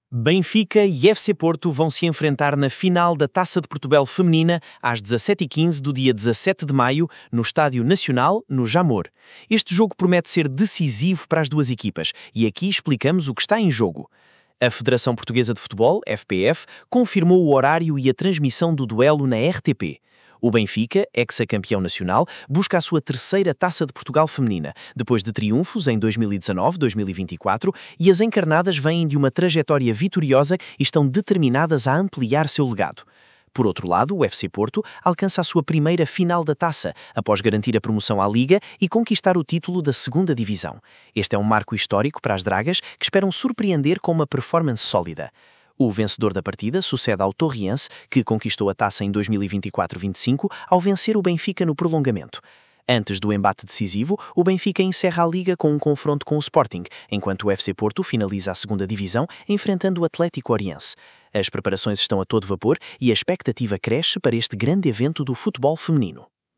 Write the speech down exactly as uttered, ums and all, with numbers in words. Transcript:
Benfica e F C Porto vão se enfrentar na final da Taça de Portugal Feminina às dezassete e quinze do dia dezassete de maio, no Estádio Nacional, no Jamor. Este jogo promete ser decisivo para as duas equipas e aqui explicamos o que está em jogo. A Federação Portuguesa de Futebol, F P F, confirmou o horário e a transmissão do duelo na R T P. O Benfica, ex-campeão nacional, busca a sua terceira Taça de Portugal feminina, depois de triunfos em dois mil e dezanove, dois mil e vinte e quatro, e as encarnadas vêm de uma trajetória vitoriosa e estão determinadas a ampliar seu legado. Por outro lado, o F C Porto alcança a sua primeira final da taça, após garantir a promoção à Liga e conquistar o título da segunda divisão. Este é um marco histórico para as dragas, que esperam surpreender com uma performance sólida. O vencedor da partida sucede ao Torriense, que conquistou a taça em dois mil e vinte e quatro vinte e cinco, ao vencer o Benfica no prolongamento. Antes do embate decisivo, o Benfica encerra a Liga com um confronto com o Sporting, enquanto o F C Porto finaliza a segunda divisão, enfrentando o Atlético Oriense. As preparações estão a todo vapor e a expectativa cresce para este grande evento do futebol feminino.